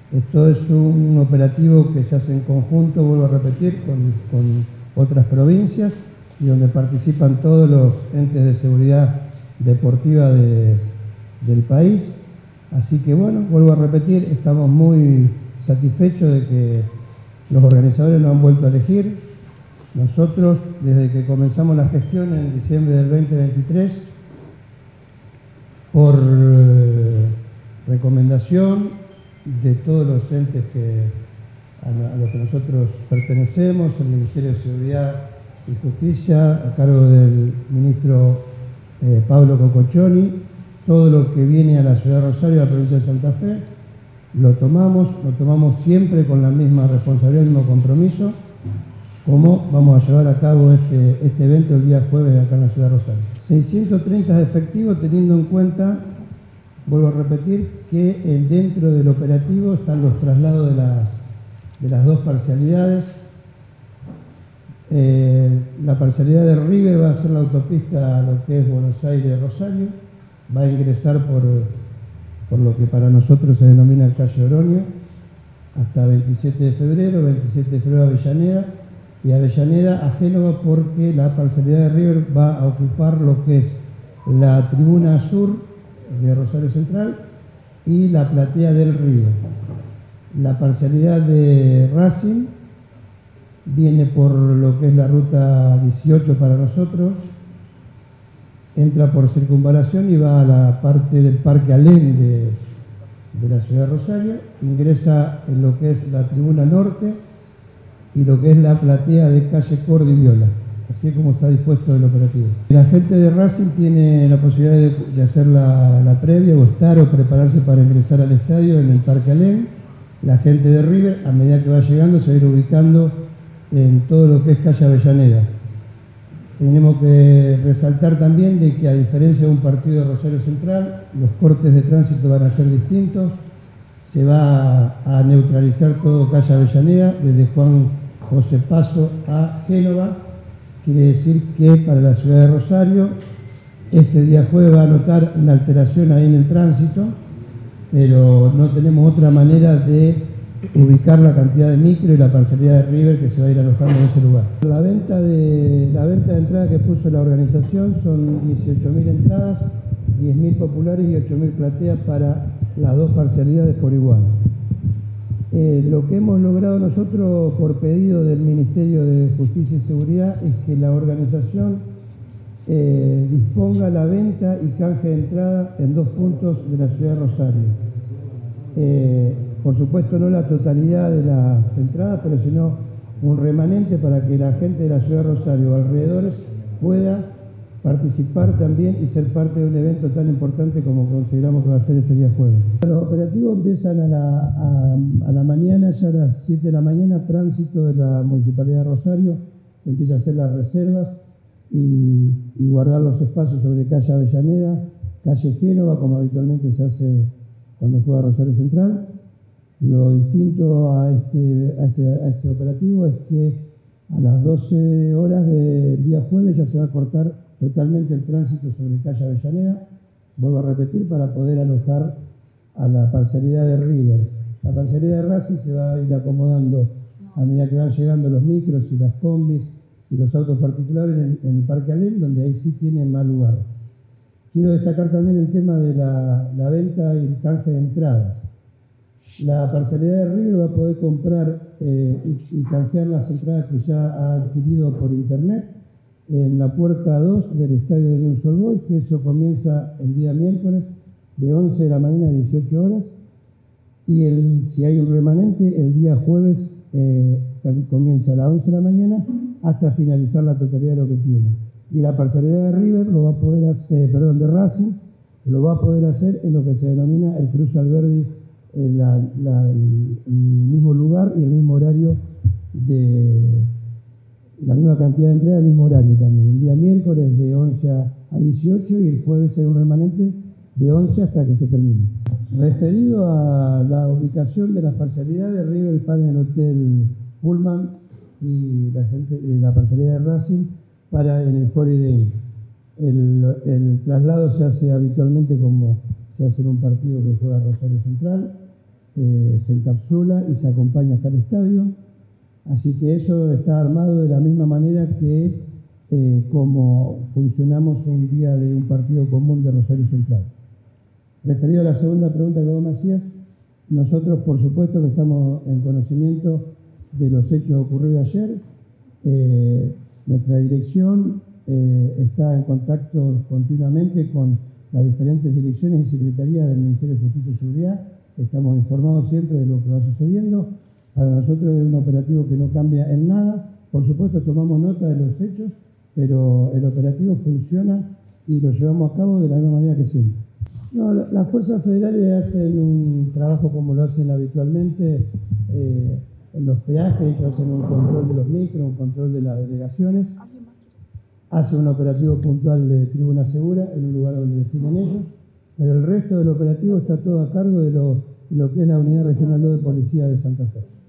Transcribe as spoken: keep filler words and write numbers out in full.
Esto es un operativo que se hace en conjunto, vuelvo a repetir, con, con otras provincias y donde participan todos los entes de seguridad deportiva de, del país. Así que bueno, vuelvo a repetir, estamos muy satisfechos de que los organizadores nos han vuelto a elegir. Nosotros, desde que comenzamos la gestión en diciembre del veinte veintitrés, por eh, recomendación de todos los entes que, a, a los que nosotros pertenecemos, el Ministerio de Seguridad y Justicia, a cargo del ministro eh, Pablo Cocochoni, todo lo que viene a la ciudad de Rosario, a la provincia de Santa Fe, lo tomamos, lo tomamos siempre con la misma responsabilidad, el mismo compromiso, como vamos a llevar a cabo este, este evento el día jueves acá en la ciudad de Rosario. seiscientos treinta de efectivo, teniendo en cuenta, vuelvo a repetir, que dentro del operativo están los traslados de las, de las dos parcialidades. Eh, la parcialidad de River va a ser la autopista a lo que es Buenos Aires-Rosario, va a ingresar por, por lo que para nosotros se denomina el calle Oroño, hasta veintisiete de febrero, veintisiete de febrero a Avellaneda, y Avellaneda a Génova, porque la parcialidad de River va a ocupar lo que es la tribuna sur de Rosario Central y la platea del Río. La parcialidad de Racing viene por lo que es la ruta dieciocho para nosotros, entra por circunvalación y va a la parte del Parque Alén de, de la ciudad de Rosario, ingresa en lo que es la tribuna norte y lo que es la platea de calle Cordi Viola, así como está dispuesto el operativo. La gente de Racing tiene la posibilidad de, de hacer la, la previa o estar o prepararse para ingresar al estadio en el Parque Alén. La gente de River, a medida que va llegando, se va a ir ubicando en todo lo que es calle Avellaneda. Tenemos que resaltar también de que, a diferencia de un partido de Rosario Central, los cortes de tránsito van a ser distintos. Se va a neutralizar todo calle Avellaneda, desde Juan José Paso a Génova. Quiere decir que para la ciudad de Rosario, este día jueves va a notar una alteración ahí en el tránsito, pero no tenemos otra manera de ubicar la cantidad de micro y la parcialidad de River que se va a ir alojando en ese lugar. La venta de, la venta de entrada que puso la organización son dieciocho mil entradas, diez mil populares y ocho mil plateas para las dos parcialidades por igual. Eh, lo que hemos logrado nosotros por pedido del Ministerio de Justicia y Seguridad es que la organización eh, disponga la venta y canje de entrada en dos puntos de la ciudad de Rosario. Eh, por supuesto no la totalidad de las entradas, pero sino un remanente para que la gente de la ciudad de Rosario o alrededores pueda participar también y ser parte de un evento tan importante como consideramos que va a ser este día jueves. Los operativos empiezan a la, a, a la mañana, ya a las siete de la mañana, tránsito de la Municipalidad de Rosario, empieza a hacer las reservas y, y guardar los espacios sobre calle Avellaneda, calle Génova, como habitualmente se hace cuando juega Rosario Central. Lo distinto a este, a este, a este operativo es que a las doce horas del día jueves ya se va a cortar totalmente el tránsito sobre calle Avellaneda, vuelvo a repetir, para poder alojar a la parcialidad de River. La parcialidad de Racing se va a ir acomodando a medida que van llegando los micros y las combis y los autos particulares en el, en el Parque Alén, donde ahí sí tienen más lugar. Quiero destacar también el tema de la, la venta y el canje de entradas. La parcialidad de River va a poder comprar eh, y, y canjear las entradas que ya ha adquirido por internet en la puerta dos del estadio de Newell's Old Boys, que eso comienza el día miércoles de once de la mañana a dieciocho horas, y el, si hay un remanente, el día jueves eh, comienza a las once de la mañana hasta finalizar la totalidad de lo que tiene. Y la parcialidad de River lo va a poder hacer, eh, perdón, de Racing, lo va a poder hacer en lo que se denomina el Cruce Alberdi, eh, la, la, el, el mismo lugar y el mismo horario de la misma cantidad de entrega, el mismo horario también. El día miércoles de once a dieciocho y el jueves hay un remanente de once hasta que se termine. Referido a la ubicación de las parcialidades, River paga en el Hotel Pullman y la, gente, la parcialidad de Racing para en el Holiday Inn. El, el traslado se hace habitualmente como se hace en un partido que juega Rosario Central. eh, se encapsula y se acompaña hasta el estadio. Así que eso está armado de la misma manera que eh, como funcionamos un día de un partido común de Rosario Central. Referido a la segunda pregunta que vos me hacías, nosotros por supuesto que estamos en conocimiento de los hechos ocurridos ayer. Eh, nuestra dirección eh, está en contacto continuamente con las diferentes direcciones y secretarías del Ministerio de Justicia y Seguridad. Estamos informados siempre de lo que va sucediendo. Para nosotros es un operativo que no cambia en nada. Por supuesto tomamos nota de los hechos, pero el operativo funciona y lo llevamos a cabo de la misma manera que siempre. No, las fuerzas federales hacen un trabajo como lo hacen habitualmente eh, en los peajes. Ellos hacen un control de los micros, un control de las delegaciones. Hacen un operativo puntual de tribuna segura en un lugar donde definen ellos, pero el resto del operativo está todo a cargo de lo, lo que es la Unidad Regional dos de Policía de Santa Fe.